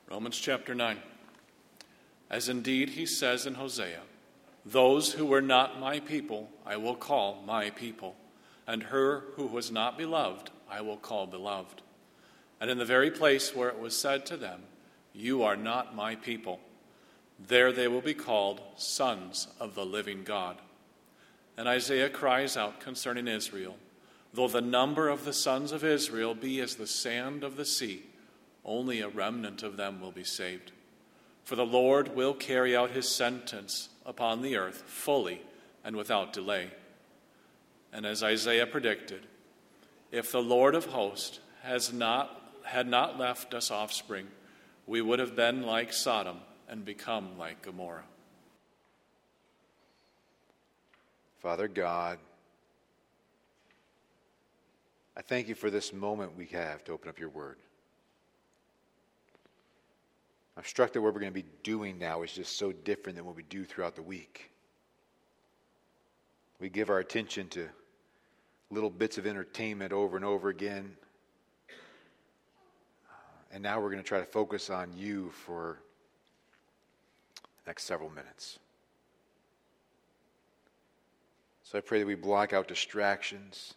Romans chapter 9. As indeed he says in Hosea, "Those who were not my people I will call my people, and her who was not beloved I will call beloved. And in the very place where it was said to them, 'You are not my people,' there they will be called sons of the living God." And Isaiah cries out concerning Israel, "Though the number of the sons of Israel be as the sand of the sea, only a remnant of them will be saved. For the Lord will carry out his sentence upon the earth fully and without delay." And as Isaiah predicted, if the Lord of hosts had not left us offspring, we would have been like Sodom and become like Gomorrah. Father God, I thank you for this moment we have to open up your word. I'm struck that what we're going to be doing now is just so different than what we do throughout the week. We give our attention to little bits of entertainment over and over again. And now we're going to try to focus on you for the next several minutes. So I pray that we block out distractions.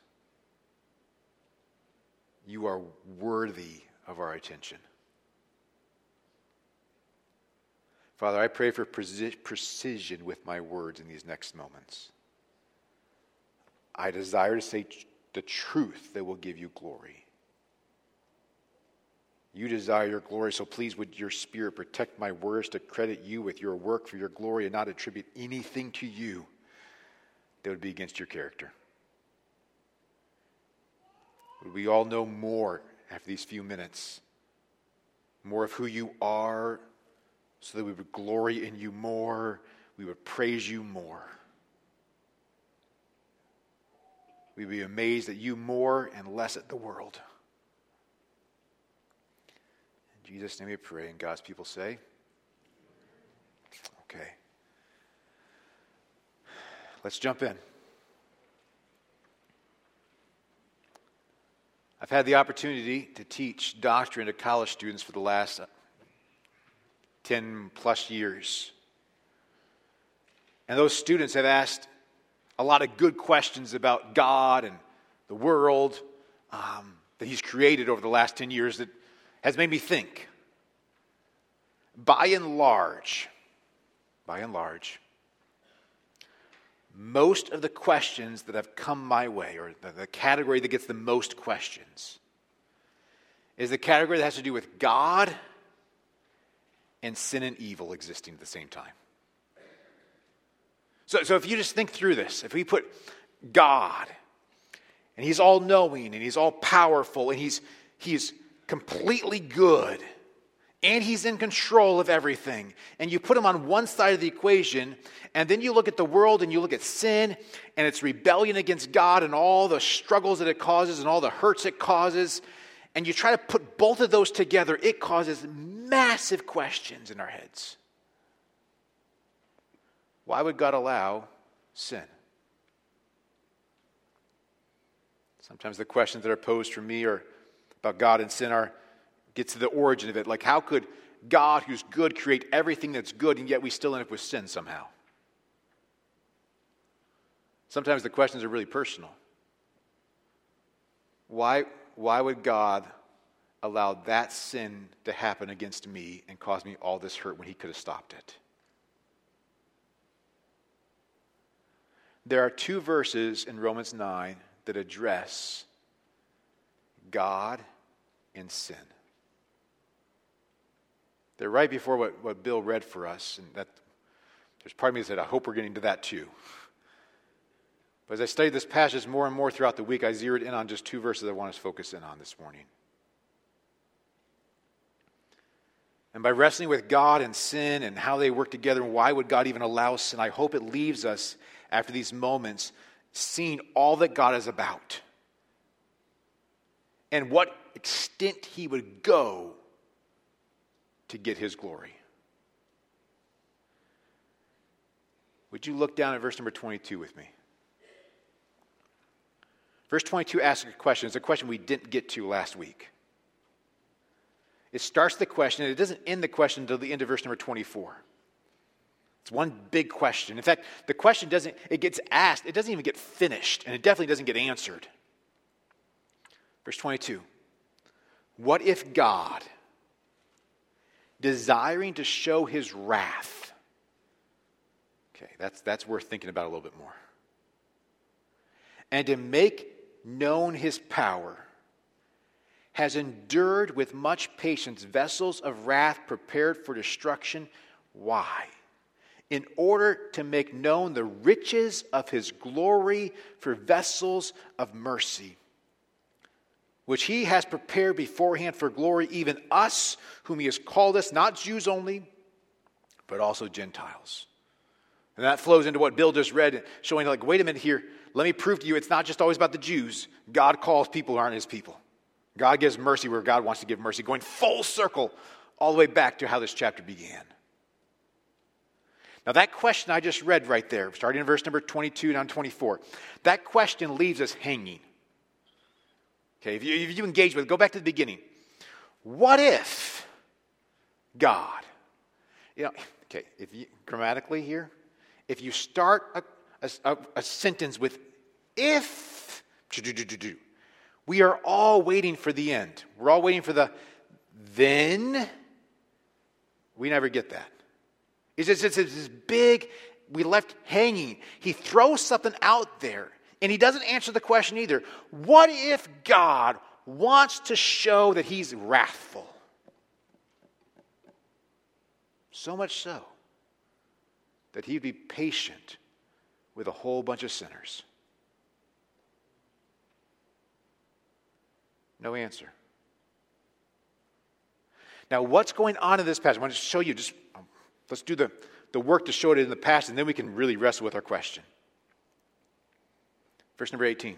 You are worthy of our attention. Father, I pray for precision with my words in these next moments. I desire to say the truth that will give you glory. You desire your glory, so please would your Spirit protect my words to credit you with your work for your glory and not attribute anything to you that would be against your character. Would we all know more after these few minutes? More of who you are, so that we would glory in you more, we would praise you more. We'd be amazed at you more and less at the world. In Jesus' name we pray, and God's people say, okay. Let's jump in. I've had the opportunity to teach doctrine to college students for the last 10 plus years. And those students have asked a lot of good questions about God and the world that he's created over the last 10 years that has made me think. By and large, most of the questions that have come my way, or the category that gets the most questions, is the category that has to do with God and sin and evil existing at the same time. So if you just think through this, if we put God, and he's all-knowing, and he's all-powerful, and he's completely good, and he's in control of everything, and you put him on one side of the equation, and then you look at the world, and you look at sin, and its rebellion against God, and all the struggles that it causes, and all the hurts it causes, and you try to put both of those together, it causes massive questions in our heads. Why would God allow sin? Sometimes the questions that are posed for me are about God and sin get to the origin of it. Like, how could God, who's good, create everything that's good, and yet we still end up with sin somehow? Sometimes the questions are really personal. Why would God allow that sin to happen against me and cause me all this hurt when he could have stopped it? There are two verses in Romans 9 that address God and sin. They're right before what Bill read for us, and that there's part of me that said, I hope we're getting to that too. But as I studied this passage more and more throughout the week, I zeroed in on just two verses I want us to focus in on this morning. And by wrestling with God and sin and how they work together and why would God even allow sin, I hope it leaves us after these moments seeing all that God is about and what extent he would go to get his glory. Would you look down at verse number 22 with me? Verse 22 asks a question. It's a question we didn't get to last week. It starts the question, and it doesn't end the question until the end of verse number 24. It's one big question. In fact, the question it gets asked, it doesn't even get finished, and it definitely doesn't get answered. Verse 22. What if God, desiring to show his wrath, okay, that's worth thinking about a little bit more, and to make known his power, has endured with much patience vessels of wrath prepared for destruction. Why? In order to make known the riches of his glory for vessels of mercy, which he has prepared beforehand for glory, even us, whom he has called us, not Jews only, but also Gentiles. And that flows into what Bill just read, showing like, wait a minute here, let me prove to you it's not just always about the Jews. God calls people who aren't his people. God gives mercy where God wants to give mercy, going full circle all the way back to how this chapter began. Now that question I just read right there, starting in verse number 22 down 24, that question leaves us hanging. Okay, if you engage with it, go back to the beginning. What if God, okay, if you, grammatically here, if you start a sentence with if, we are all waiting for the end. We're all waiting for the then. We never get that. It's this big, we left hanging. He throws something out there, and he doesn't answer the question either. What if God wants to show that he's wrathful? So much so that he'd be patient with a whole bunch of sinners. No answer. Now, what's going on in this passage? I want to show you, let's do the work to show it in the past, and then we can really wrestle with our question. Verse number 18.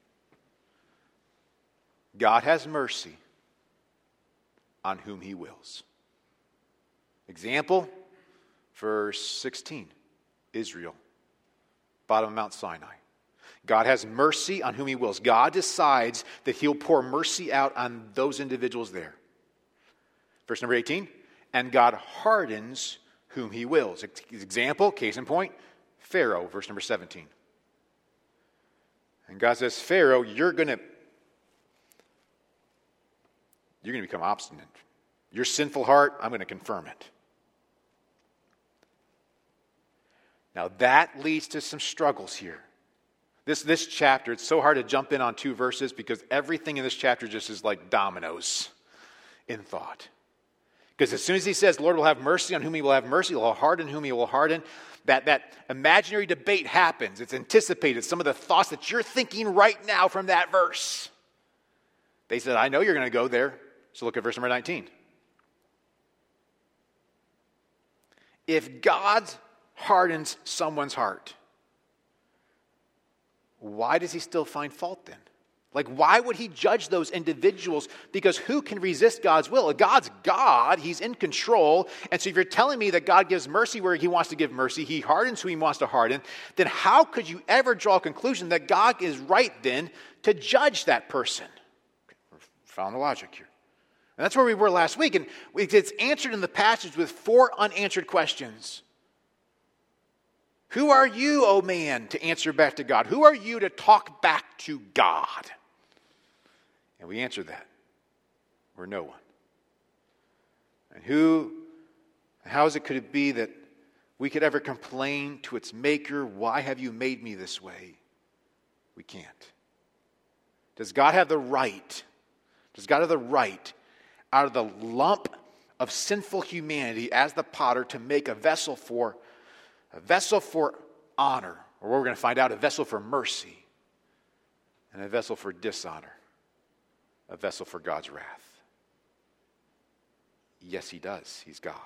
God has mercy on whom he wills. Example, verse 16. Israel, bottom of Mount Sinai. God has mercy on whom he wills. God decides that he'll pour mercy out on those individuals there. Verse number 18. And God hardens whom he wills. Example, case in point, Pharaoh, verse number 17. And God says, Pharaoh, you're going to become obstinate. Your sinful heart, I'm going to confirm it. Now that leads to some struggles here. This chapter, it's so hard to jump in on two verses because everything in this chapter just is like dominoes in thought. Because as soon as he says, Lord will have mercy on whom he will have mercy, he will harden whom he will harden, that imaginary debate happens. It's anticipated. Some of the thoughts that you're thinking right now from that verse. They said, I know you're going to go there. So look at verse number 19. If God hardens someone's heart, why does he still find fault then? Like, why would he judge those individuals? Because who can resist God's will? God's God. He's in control. And so if you're telling me that God gives mercy where he wants to give mercy, he hardens who he wants to harden, then how could you ever draw a conclusion that God is right then to judge that person? We found the logic here. And that's where we were last week. And it's answered in the passage with 4 unanswered questions. Who are you, O man, to answer back to God? Who are you to talk back to God? And we answered that. We're no one. And how could it be that we could ever complain to its maker, why have you made me this way? We can't. Does God have the right? Does God have the right out of the lump of sinful humanity as the potter to make a vessel for honor, or what we're going to find out, a vessel for mercy, and a vessel for dishonor, a vessel for God's wrath? Yes, he does. He's God.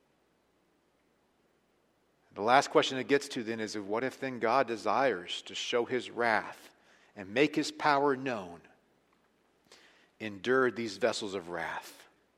The last question it gets to then is, what if then God desires to show his wrath and make his power known, endured these vessels of wrath?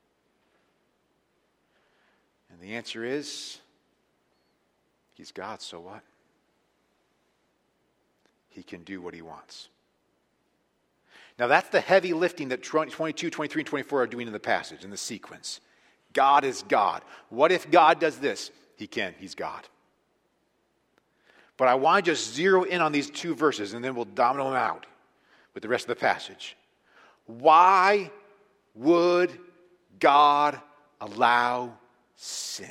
And the answer is, he's God, so what? He can do what he wants. Now that's the heavy lifting that 22, 23, and 24 are doing in the passage, in the sequence. God is God. What if God does this? He can. He's God. But I want to just zero in on these two verses, and then we'll domino them out with the rest of the passage. Why would God allow sin?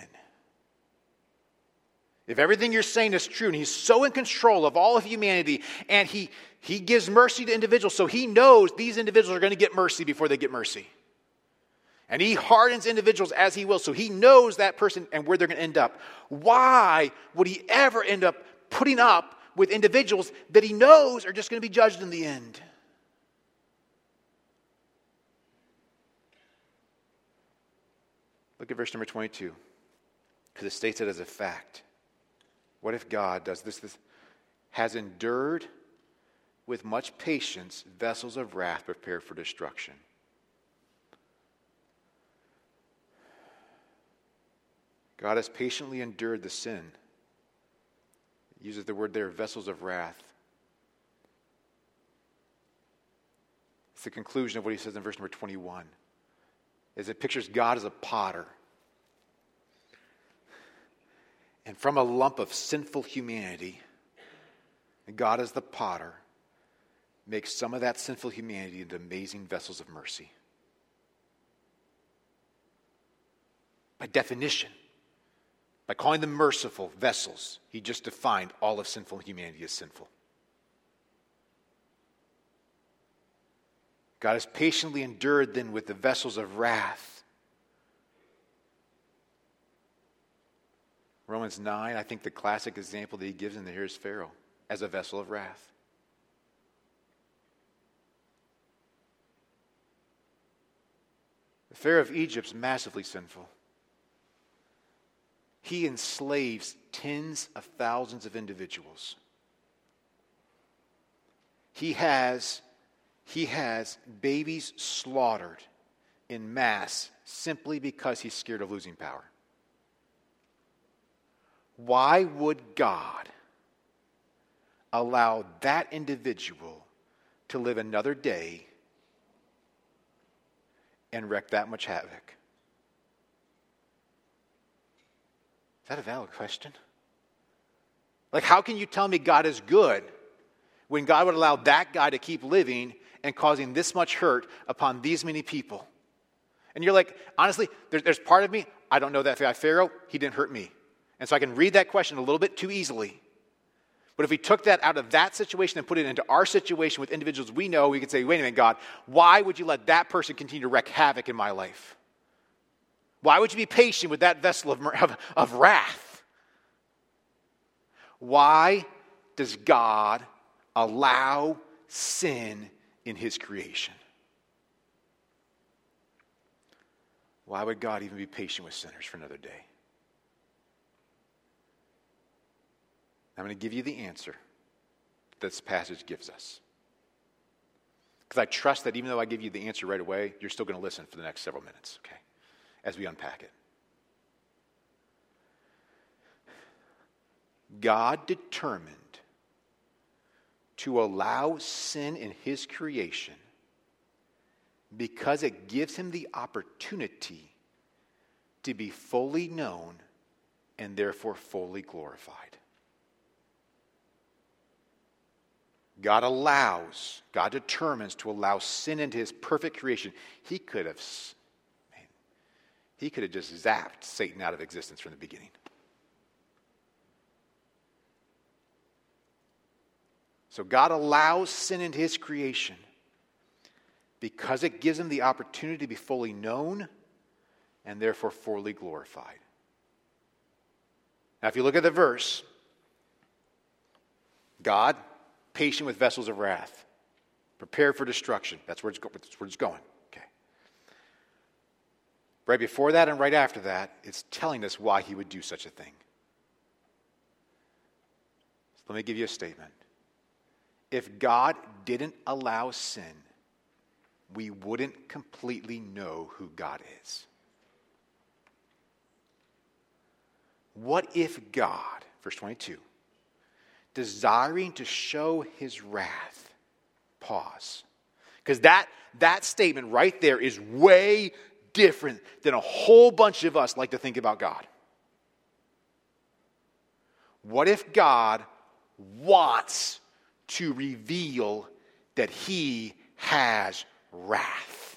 If everything you're saying is true, and he's so in control of all of humanity, and he gives mercy to individuals, so he knows these individuals are going to get mercy before they get mercy. And he hardens individuals as he will, so he knows that person and where they're going to end up. Why would he ever end up putting up with individuals that he knows are just going to be judged in the end? Look at verse number 22, because it states it as a fact. What if God does this has endured with much patience vessels of wrath prepared for destruction? God has patiently endured the sin. He uses the word there, vessels of wrath. It's the conclusion of what he says in verse number 21. As it pictures God as a potter. And from a lump of sinful humanity, God as the potter makes some of that sinful humanity into amazing vessels of mercy. By definition, by calling them merciful vessels, he just defined all of sinful humanity as sinful. God has patiently endured then with the vessels of wrath. Romans 9, I think the classic example that he gives in here is Pharaoh as a vessel of wrath. The Pharaoh of Egypt's massively sinful. He enslaves tens of thousands of individuals. He has babies slaughtered in mass simply because he's scared of losing power. Why would God allow that individual to live another day and wreak that much havoc? Is that a valid question? Like, how can you tell me God is good when God would allow that guy to keep living and causing this much hurt upon these many people? And you're like, honestly, there's part of me, I don't know that guy Pharaoh, he didn't hurt me. And so I can read that question a little bit too easily. But if we took that out of that situation and put it into our situation with individuals we know, we could say, wait a minute, God, why would you let that person continue to wreak havoc in my life? Why would you be patient with that vessel of wrath? Why does God allow sin in his creation? Why would God even be patient with sinners for another day? I'm going to give you the answer this passage gives us. Because I trust that even though I give you the answer right away, you're still going to listen for the next several minutes, okay, as we unpack it. God determined to allow sin in his creation because it gives him the opportunity to be fully known and therefore fully glorified. God determines to allow sin into his perfect creation. He could have just zapped Satan out of existence from the beginning. So God allows sin into his creation because it gives him the opportunity to be fully known and therefore fully glorified. Now, if you look at the verse, God, patient with vessels of wrath, prepared for destruction. That's where it's going. Okay. Right before that and right after that, it's telling us why he would do such a thing. So let me give you a statement. If God didn't allow sin, we wouldn't completely know who God is. What if God, verse 22, desiring to show his wrath, pause. Because that statement right there is way different than a whole bunch of us like to think about God. What if God wants to reveal that he has wrath?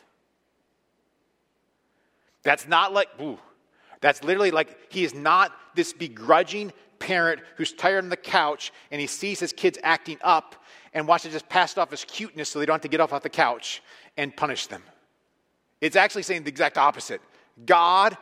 That's not like, that's literally like he is not this begrudging parent who's tired on the couch and he sees his kids acting up and wants to just pass it off as cuteness so they don't have to get off the couch and punish them. It's actually saying the exact opposite. God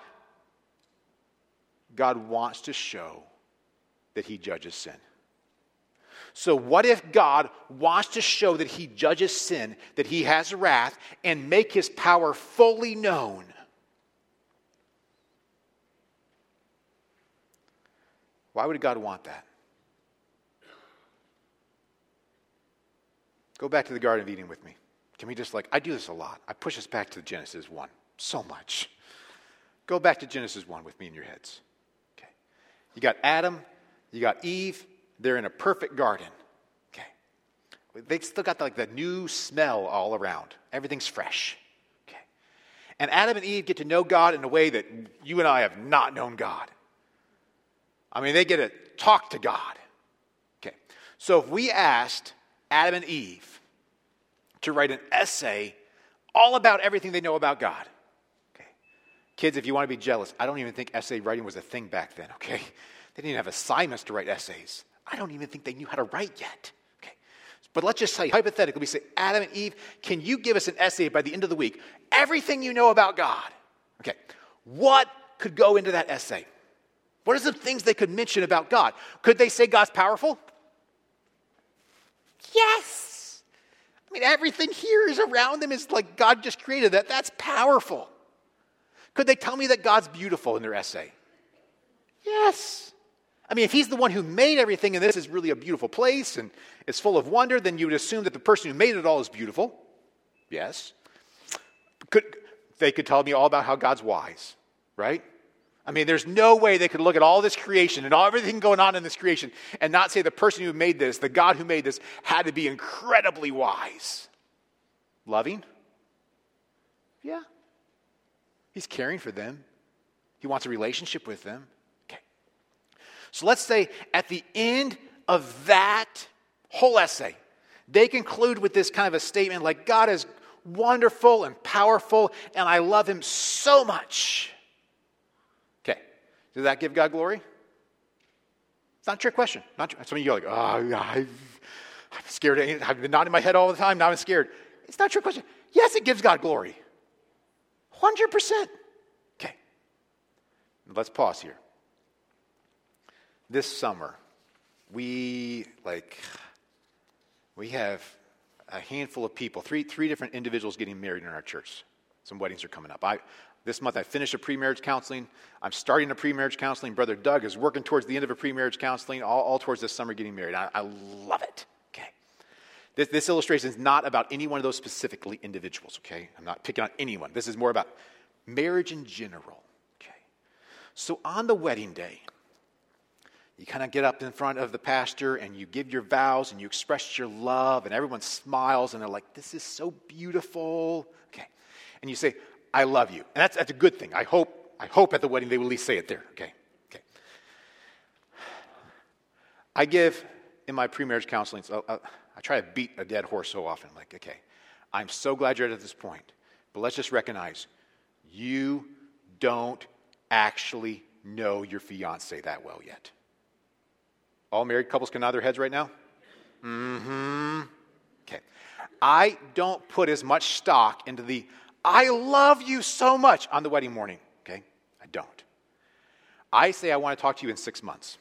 wants to show that he judges sin. So what if God wants to show that he judges sin, that he has wrath, and make his power fully known? Why would God want that? Go back to the Garden of Eden with me. Can we just I do this a lot. I push us back to Genesis 1 so much. Go back to Genesis 1 with me in your heads. Okay. You got Adam, you got Eve, they're in a perfect garden. Okay. They still got the new smell all around. Everything's fresh. Okay. And Adam and Eve get to know God in a way that you and I have not known God. I mean, they get to talk to God. Okay. So if we asked Adam and Eve to write an essay all about everything they know about God. Okay. Kids, if you want to be jealous, I don't even think essay writing was a thing back then, okay? They didn't have assignments to write essays. I don't even think they knew how to write yet. Okay. But let's just say, hypothetically, we say, Adam and Eve, can you give us an essay by the end of the week? Everything you know about God. Okay. What could go into that essay? What are some things they could mention about God? Could they say God's powerful? Yes. I mean, everything here is around them is like God just created that. That's powerful. Could they tell me that God's beautiful in their essay? Yes. I mean, if he's the one who made everything and this is really a beautiful place and it's full of wonder, then you would assume that the person who made it all is beautiful. Yes. They could tell me all about how God's wise, right? I mean, there's no way they could look at all this creation and everything going on in this creation and not say the person who made this, the God who made this, had to be incredibly wise. Loving? Yeah. He's caring for them. He wants a relationship with them. Okay. So let's say at the end of that whole essay, they conclude with this kind of a statement like, God is wonderful and powerful and I love him so much. Does that give God glory? It's not a trick question. Some of you are like, I'm scared. I've been nodding my head all the time. Now I'm scared. It's not a trick question. Yes, it gives God glory. 100%. Okay. Let's pause here. This summer, we have a handful of people, three different individuals getting married in our church. Some weddings are coming up. This month I finished a pre-marriage counseling. I'm starting a pre-marriage counseling. Brother Doug is working towards the end of a pre-marriage counseling, all towards this summer getting married. I love it. Okay. This illustration is not about any one of those specifically individuals, okay? I'm not picking on anyone. This is more about marriage in general, okay? So on the wedding day, you kind of get up in front of the pastor and you give your vows and you express your love and everyone smiles and they're like, this is so beautiful. Okay. And you say, I love you. And that's a good thing. I hope at the wedding they will at least say it there. Okay. I give in my pre-marriage counseling, so I try to beat a dead horse so often. I'm like, okay, I'm so glad you're at this point. But let's just recognize you don't actually know your fiance that well yet. All married couples can nod their heads right now? Mm-hmm. Okay. I don't put as much stock into the I love you so much on the wedding morning, okay? I don't. I say I want to talk to you in 6 months.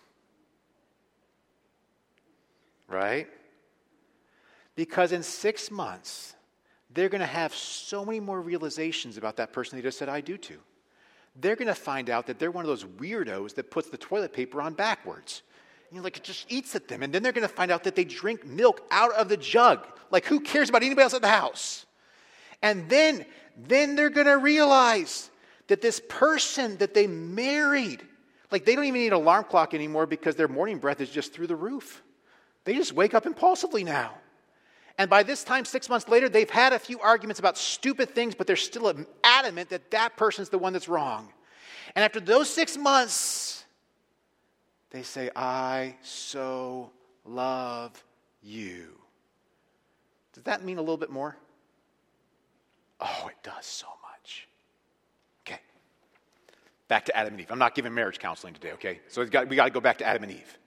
Right? Because in 6 months, they're going to have so many more realizations about that person they just said I do to. They're going to find out that they're one of those weirdos that puts the toilet paper on backwards. And it just eats at them. And then they're going to find out that they drink milk out of the jug. Like, who cares about anybody else at the house? And then they're going to realize that this person that they married, like they don't even need an alarm clock anymore because their morning breath is just through the roof. They just wake up impulsively now. And by this time, 6 months later, they've had a few arguments about stupid things, but they're still adamant that that person's the one that's wrong. And after those 6 months, they say, I so love you. Does that mean a little bit more? Oh, it does so much. Okay. Back to Adam and Eve. I'm not giving marriage counseling today, okay? So we got to go back to Adam and Eve.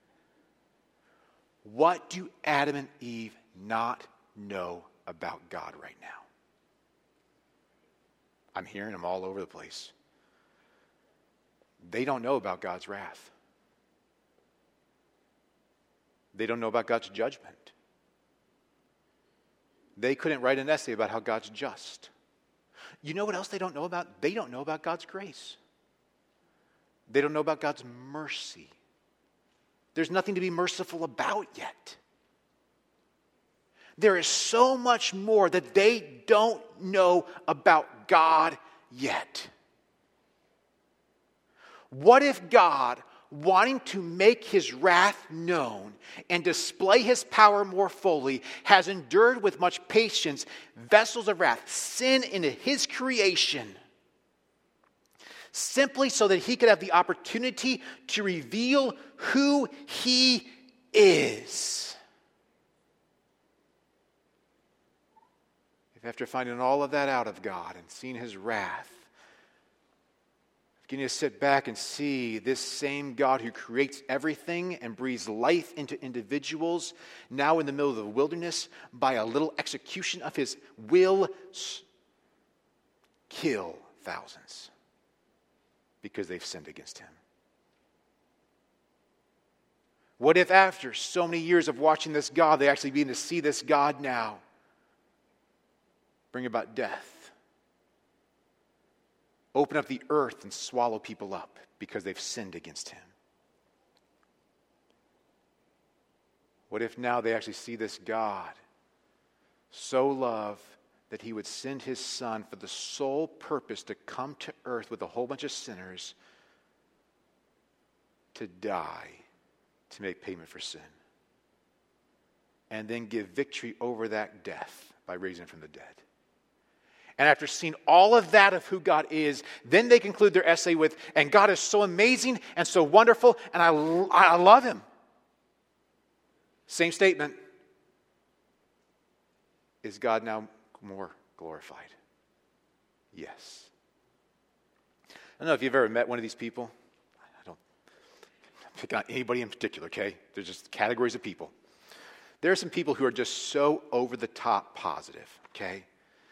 What do Adam and Eve not know about God right now? I'm hearing them all over the place. They don't know about God's wrath. They don't know about God's judgment. They couldn't write an essay about how God's just. You know what else they don't know about? They don't know about God's grace. They don't know about God's mercy. There's nothing to be merciful about yet. There is so much more that they don't know about God yet. What if God, wanting to make his wrath known and display his power more fully, has endured with much patience vessels of wrath, sin into his creation, simply so that he could have the opportunity to reveal who he is? If after finding all of that out of God and seeing his wrath, beginning to sit back and see this same God who creates everything and breathes life into individuals, now in the middle of the wilderness, by a little execution of his will, kill thousands because they've sinned against him. What if after so many years of watching this God, they actually begin to see this God now bring about death? Open up the earth and swallow people up because they've sinned against him. What if now they actually see this God so love that he would send his son for the sole purpose to come to earth with a whole bunch of sinners to die, to make payment for sin, and then give victory over that death by raising him from the dead? And after seeing all of that of who God is, then they conclude their essay with, and God is so amazing and so wonderful, and I love him. Same statement. Is God now more glorified? Yes. I don't know if you've ever met one of these people. I don't pick on anybody in particular, okay? There's just categories of people. There are some people who are just so over the top positive, okay?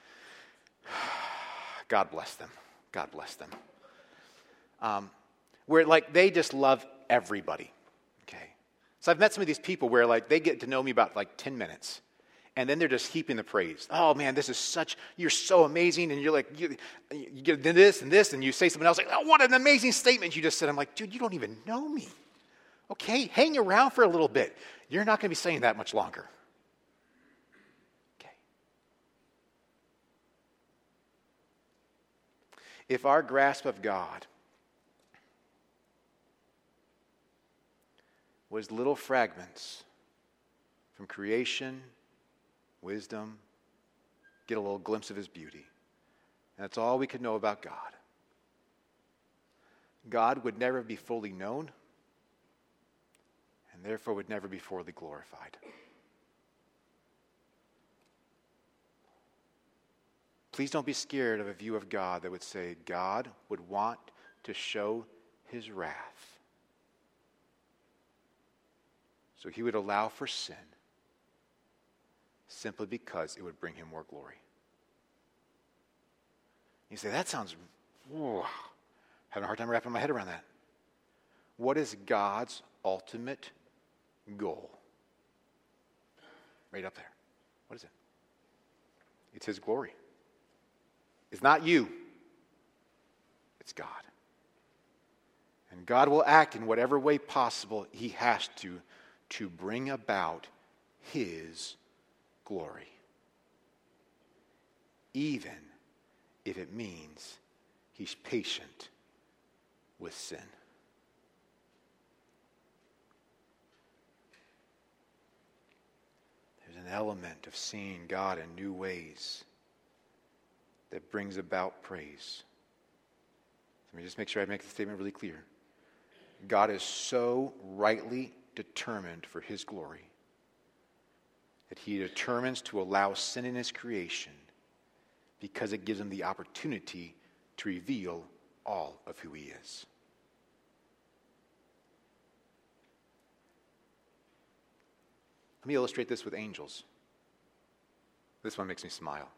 God bless them. God bless them. Where like they just love everybody. Okay. So I've met some of these people where like they get to know me about like 10 minutes. And then they're just heaping the praise. Oh man, you're so amazing. And you're like, you get this and this, and you say something else like, oh, what an amazing statement you just said. I'm like, dude, you don't even know me. Okay, hang around for a little bit. You're not going to be saying that much longer. If our grasp of God was little fragments from creation, wisdom, get a little glimpse of his beauty, and that's all we could know about God, God would never be fully known and therefore would never be fully glorified. Please don't be scared of a view of God that would say God would want to show his wrath. So he would allow for sin simply because it would bring him more glory. You say, that sounds, having a hard time wrapping my head around that. What is God's ultimate goal? Right up there. What is it? It's his glory. It's not you. It's God. And God will act in whatever way possible he has to bring about his glory. Even if it means he's patient with sin. There's an element of seeing God in new ways that brings about praise. Let me just make sure I make the statement really clear. God is so rightly determined for his glory that he determines to allow sin in his creation because it gives him the opportunity to reveal all of who he is. Let me illustrate this with angels. This one makes me smile.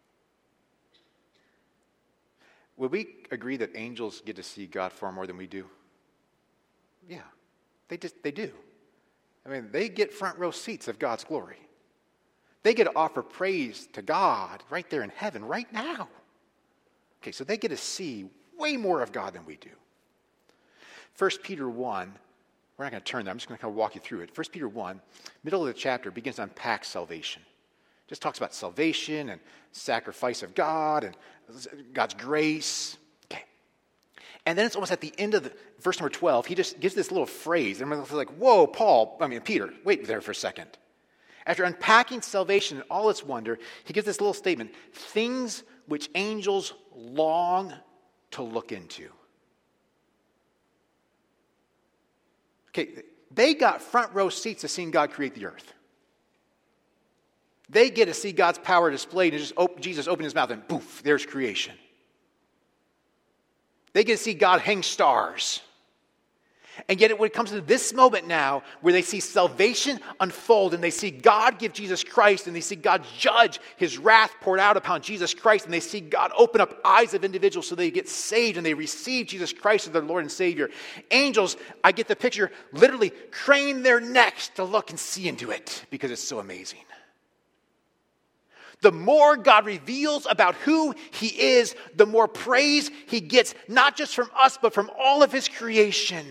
Would we agree that angels get to see God far more than we do? Yeah, they do. I mean, they get front row seats of God's glory. They get to offer praise to God right there in heaven, right now. Okay, so they get to see way more of God than we do. 1 Peter 1, we're not going to turn there, I'm just going to kind of walk you through it. 1 Peter 1, middle of the chapter, begins to unpack salvation. Just talks about salvation and sacrifice of God and God's grace. Okay. And then it's almost at the end of verse number 12, he just gives this little phrase. And everyone's like, whoa, Peter, wait there for a second. After unpacking salvation and all its wonder, he gives this little statement, things which angels long to look into. Okay, they got front row seats to seeing God create the earth. They get to see God's power displayed and Jesus open his mouth and poof, there's creation. They get to see God hang stars. And yet when it comes to this moment now where they see salvation unfold and they see God give Jesus Christ and they see God judge his wrath poured out upon Jesus Christ and they see God open up eyes of individuals so they get saved and they receive Jesus Christ as their Lord and Savior. Angels, I get the picture, literally crane their necks to look and see into it because it's so amazing. The more God reveals about who he is, the more praise he gets, not just from us, but from all of his creation.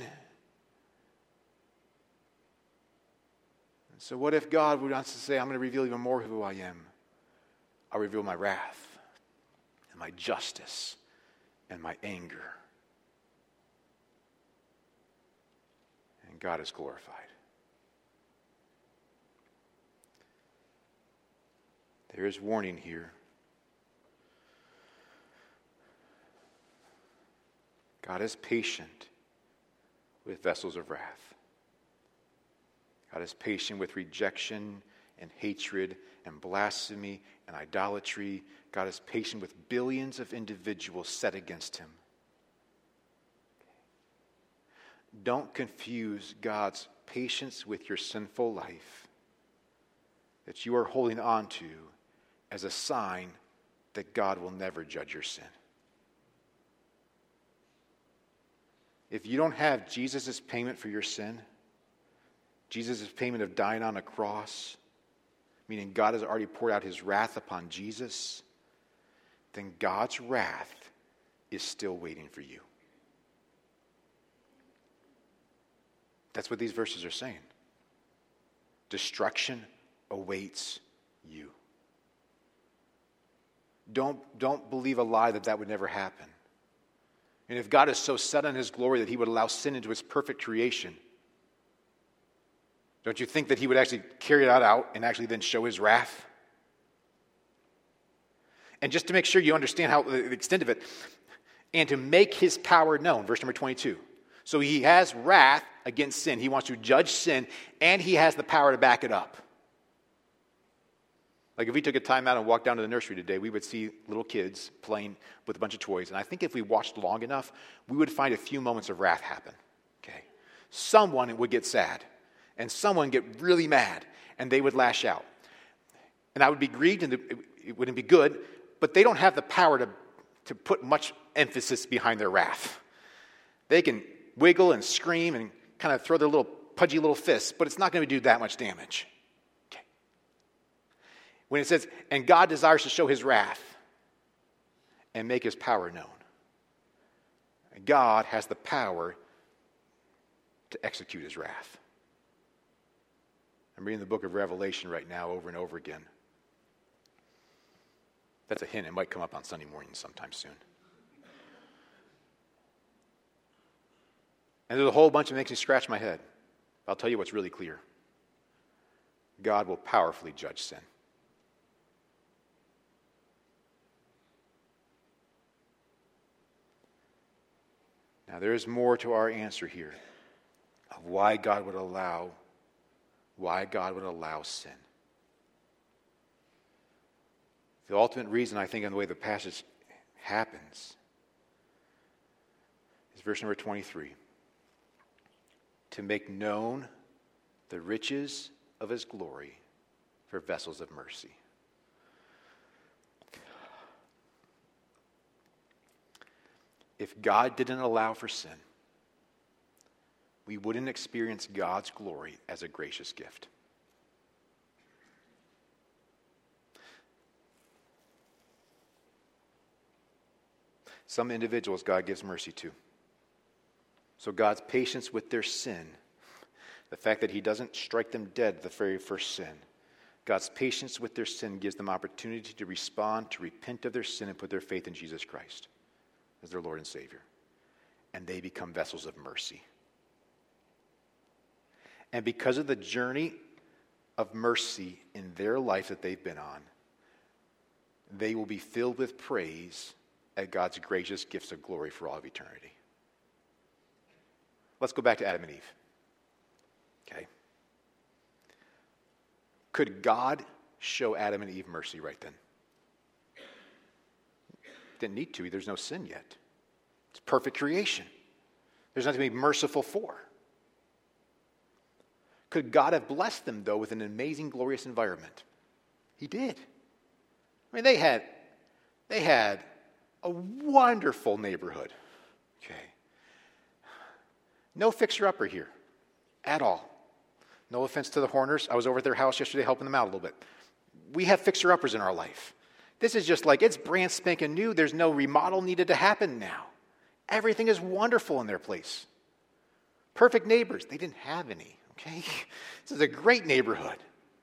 So what if God wants to say, I'm going to reveal even more who I am? I'll reveal my wrath and my justice and my anger. And God is glorified. There is warning here. God is patient with vessels of wrath. God is patient with rejection and hatred and blasphemy and idolatry. God is patient with billions of individuals set against him. Don't confuse God's patience with your sinful life that you are holding on to as a sign that God will never judge your sin. If you don't have Jesus' payment for your sin, Jesus' payment of dying on a cross, meaning God has already poured out his wrath upon Jesus, then God's wrath is still waiting for you. That's what these verses are saying. Destruction awaits you. Don't believe a lie that would never happen. And if God is so set on his glory that he would allow sin into his perfect creation, don't you think that he would actually carry that out and actually then show his wrath? And just to make sure you understand how the extent of it, and to make his power known, verse number 22. So he has wrath against sin. He wants to judge sin, and he has the power to back it up. Like if we took a time out and walked down to the nursery today, we would see little kids playing with a bunch of toys. And I think if we watched long enough, we would find a few moments of wrath happen. Okay, someone would get sad, and someone get really mad, and they would lash out. And I would be grieved, and it wouldn't be good, but they don't have the power to put much emphasis behind their wrath. They can wiggle and scream and kind of throw their little pudgy little fists, but it's not going to do that much damage. Okay. When it says, and God desires to show his wrath and make his power known. God has the power to execute his wrath. I'm reading the book of Revelation right now over and over again. That's a hint. It might come up on Sunday morning sometime soon. And there's a whole bunch that makes me scratch my head. I'll tell you what's really clear. God will powerfully judge sin. Now, there is more to our answer here of why God would allow sin. The ultimate reason, I think, in the way the passage happens is verse number 23. To make known the riches of his glory for vessels of mercy. If God didn't allow for sin, we wouldn't experience God's glory as a gracious gift. Some individuals God gives mercy to. So God's patience with their sin, the fact that he doesn't strike them dead the very first sin, God's patience with their sin gives them opportunity to respond, to repent of their sin and put their faith in Jesus Christ as their Lord and Savior. And they become vessels of mercy. And because of the journey of mercy in their life that they've been on, they will be filled with praise at God's gracious gifts of glory for all of eternity. Let's go back to Adam and Eve. Okay. Could God show Adam and Eve mercy right then? Didn't need to. There's no sin yet. It's perfect creation. There's nothing to be merciful for. Could God have blessed them, though, with an amazing, glorious environment? He did. I mean, they had a wonderful neighborhood. Okay. No fixer-upper here at all. No offense to the Horners. I was over at their house yesterday helping them out a little bit. We have fixer-uppers in our life. This is just like, it's brand spanking new. There's no remodel needed to happen now. Everything is wonderful in their place. Perfect neighbors. They didn't have any, okay? This is a great neighborhood.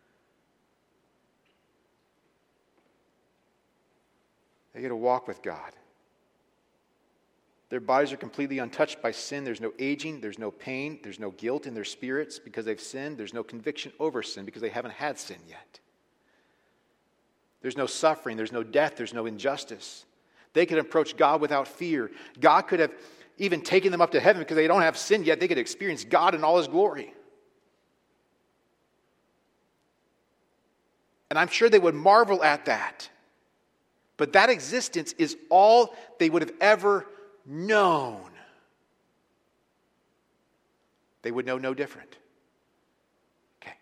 They get to walk with God. Their bodies are completely untouched by sin. There's no aging. There's no pain. There's no guilt in their spirits because they've sinned. There's no conviction over sin because they haven't had sin yet. There's no suffering. There's no death. There's no injustice. They could approach God without fear. God could have even taken them up to heaven because they don't have sin yet. They could experience God in all his glory. And I'm sure they would marvel at that. But that existence is all they would have ever known. They would know no different. Okay.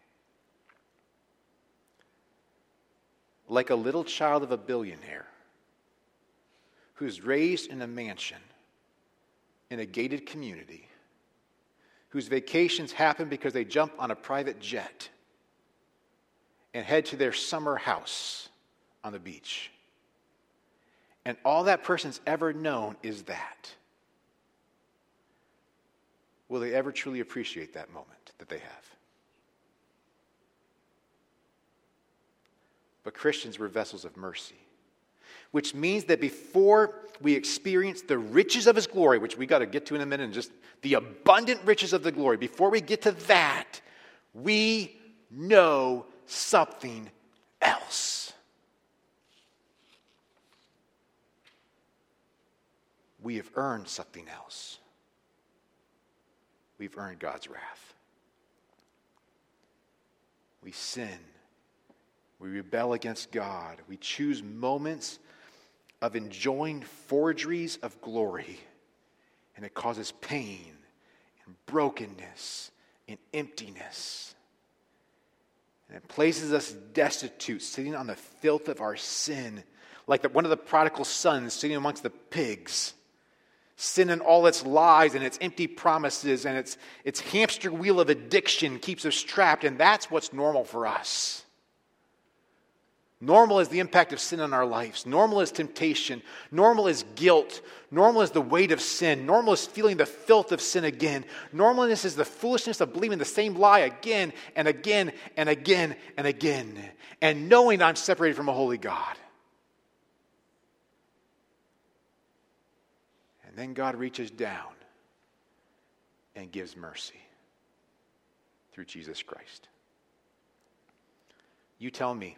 Like a little child of a billionaire who's raised in a mansion in a gated community, whose vacations happen because they jump on a private jet and head to their summer house on the beach. And all that person's ever known is that. Will they ever truly appreciate that moment that they have? But Christians were vessels of mercy, which means that before we experience the riches of his glory, which we got to get to in a minute, and just the abundant riches of the glory, before we get to that, we know something else. We have earned something else. We've earned God's wrath. We sin. We rebel against God. We choose moments of enjoying forgeries of glory. And it causes pain and brokenness and emptiness. And it places us destitute, sitting on the filth of our sin, like one of the prodigal sons sitting amongst the pigs. Sin and all its lies and its empty promises and its hamster wheel of addiction keeps us trapped, and that's what's normal for us. Normal is the impact of sin on our lives. Normal is temptation. Normal is guilt. Normal is the weight of sin. Normal is feeling the filth of sin again. Normalness is the foolishness of believing the same lie again and again and again and again, and knowing I'm separated from a holy God. And then God reaches down and gives mercy through Jesus Christ. You tell me.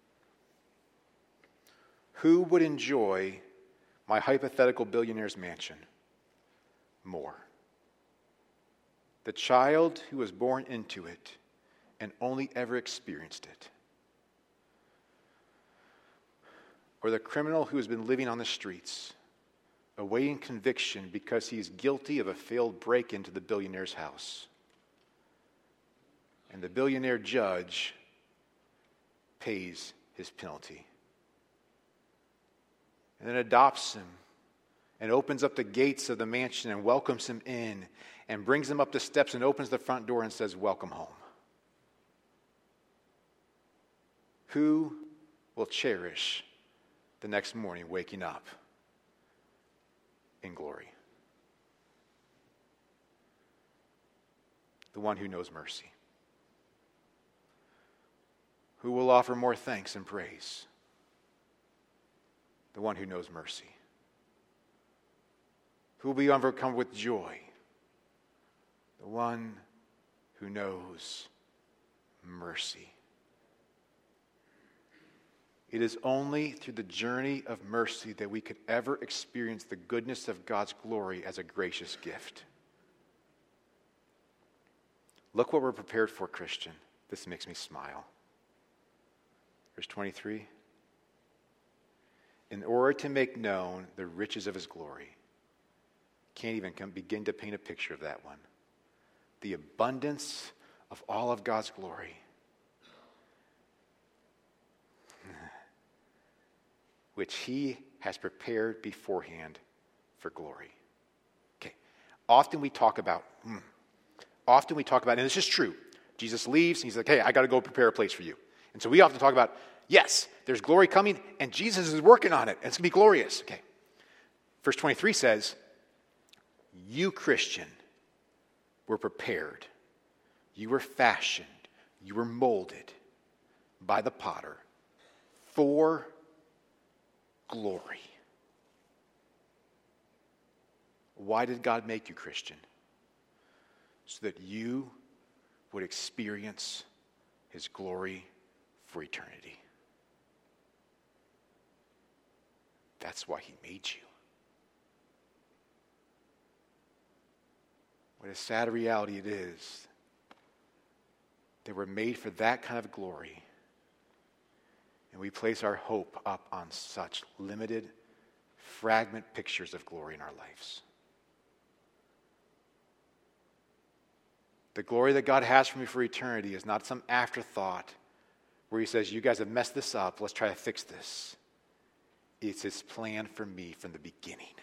Who would enjoy my hypothetical billionaire's mansion more? The child who was born into it and only ever experienced it? Or the criminal who has been living on the streets, awaiting conviction because he is guilty of a failed break into the billionaire's house? And the billionaire judge pays his penalty. And then adopts him and opens up the gates of the mansion and welcomes him in and brings him up the steps and opens the front door and says, "Welcome home." Who will cherish the next morning waking up in glory? The one who knows mercy. Who will offer more thanks and praise? The one who knows mercy. Who will be overcome with joy? The one who knows mercy. It is only through the journey of mercy that we could ever experience the goodness of God's glory as a gracious gift. Look what we're prepared for, Christian. This makes me smile. Verse 23. In order to make known the riches of his glory. Can't even begin to paint a picture of that one. The abundance of all of God's glory. Which he has prepared beforehand for glory. Okay. Often we talk about, and this is true, Jesus leaves and he's like, "Hey, I got to go prepare a place for you." And so we often talk about, yes, there's glory coming, and Jesus is working on it, and it's going to be glorious. Okay. Verse 23 says, you, Christian, were prepared. You were fashioned. You were molded by the potter for glory. Why did God make you, Christian? So that you would experience his glory for eternity. That's why he made you. What a sad reality it is that we're made for that kind of glory, and we place our hope up on such limited, fragment pictures of glory in our lives. The glory that God has for me for eternity is not some afterthought where he says, "You guys have messed this up, let's try to fix this." It's his plan for me from the beginning.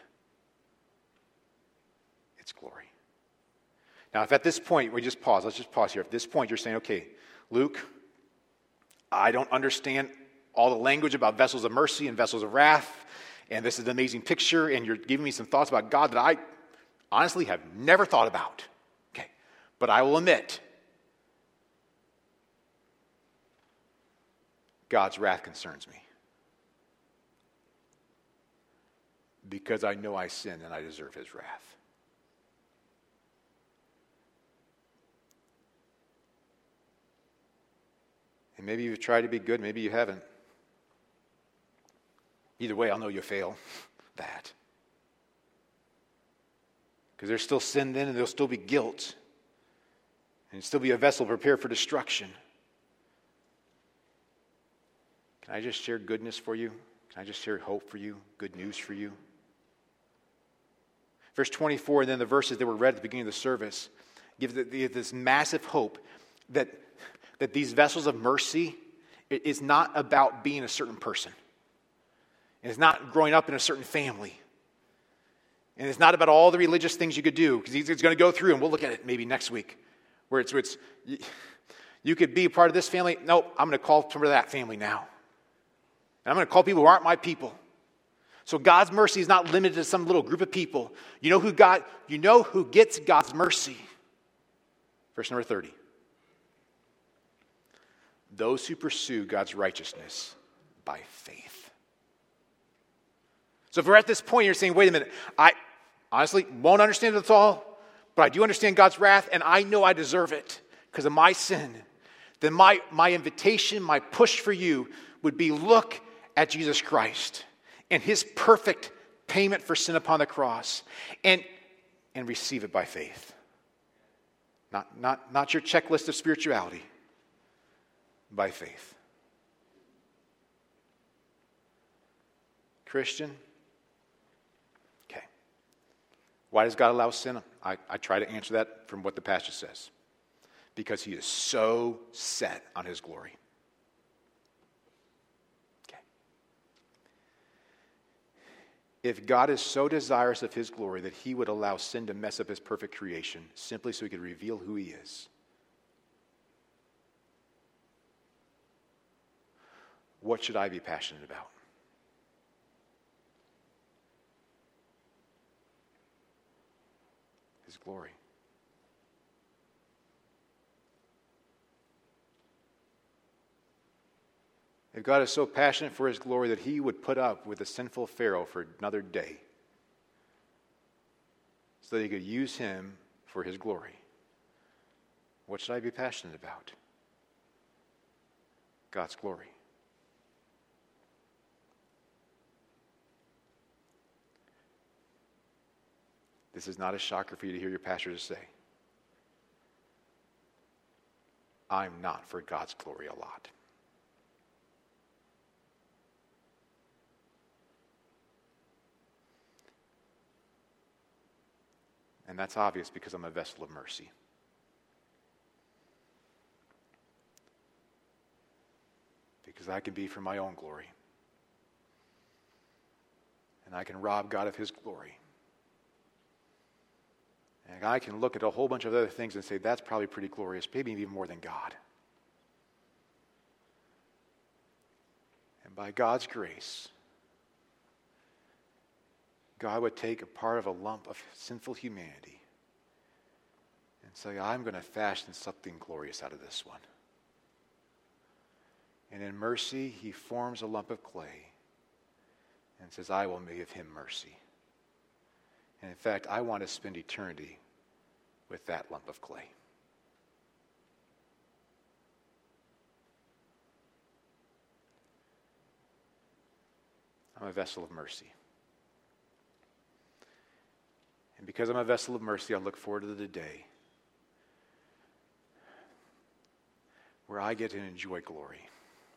It's glory. Now, if at this point, let's just pause here. At this point, you're saying, "Okay, Luke, I don't understand all the language about vessels of mercy and vessels of wrath, and this is an amazing picture, and you're giving me some thoughts about God that I honestly have never thought about." Okay, but I will admit, God's wrath concerns me. Because I know I sin and I deserve his wrath. And maybe you've tried to be good, maybe you haven't. Either way, I'll know you fail that. Because there's still sin then, and there'll still be guilt. And still be a vessel prepared for destruction. Can I just share goodness for you? Can I just share hope for you? Good news for you? Verse 24, and then the verses that were read at the beginning of the service, give this massive hope that these vessels of mercy is not about being a certain person. And it's not growing up in a certain family. And it's not about all the religious things you could do, because he's going to go through, and we'll look at it maybe next week, where it's you could be a part of this family. Nope, I'm going to call some of that family now. And I'm going to call people who aren't my people. So God's mercy is not limited to some little group of people. You know who gets God's mercy? Verse number 30. Those who pursue God's righteousness by faith. So if we're at this point, you're saying, wait a minute, I honestly won't understand it at all, but I do understand God's wrath, and I know I deserve it because of my sin. then my invitation, my push for you would be look at Jesus Christ and his perfect payment for sin upon the cross and receive it by faith. Not your checklist of spirituality, by faith. Christian, okay. Why does God allow sin? I try to answer that from what the passage says. Because he is so set on his glory. Okay. If God is so desirous of his glory that he would allow sin to mess up his perfect creation simply so he could reveal who he is, what should I be passionate about? His glory. If God is so passionate for his glory that he would put up with a sinful Pharaoh for another day so that he could use him for his glory, what should I be passionate about? God's glory. This is not a shocker for you to hear your pastor to say. I'm not for God's glory a lot. And that's obvious because I'm a vessel of mercy. Because I can be for my own glory. And I can rob God of his glory. And I can look at a whole bunch of other things and say, that's probably pretty glorious, maybe even more than God. And by God's grace, God would take a part of a lump of sinful humanity and say, I'm going to fashion something glorious out of this one. And in mercy, he forms a lump of clay and says, I will give him mercy. And in fact, I want to spend eternity with that lump of clay. I'm a vessel of mercy. And because I'm a vessel of mercy, I look forward to the day where I get to enjoy glory.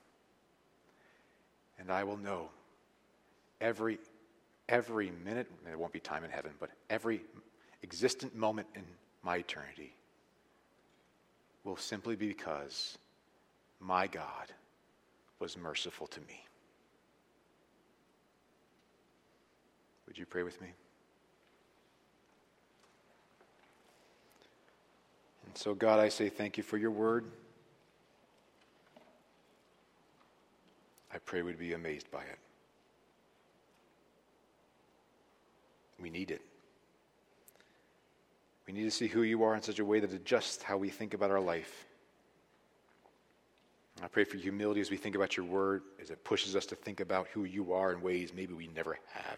And I will know every minute, there won't be time in heaven, but every existent moment in my eternity will simply be because my God was merciful to me. Would you pray with me? And so, God, I say thank you for your word. I pray we'd be amazed by it. We need it. We need to see who you are in such a way that adjusts how we think about our life. I pray for humility as we think about your word, as it pushes us to think about who you are in ways maybe we never have.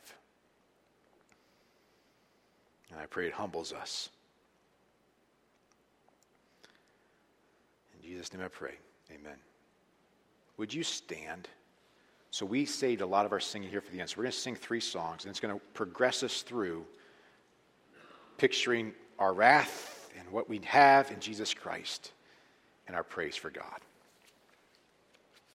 And I pray it humbles us. In Jesus' name I pray. Amen. Would you stand? So we saved a lot of our singing here for the end. So we're going to sing 3 songs, and it's going to progress us through picturing our wrath and what we have in Jesus Christ and our praise for God.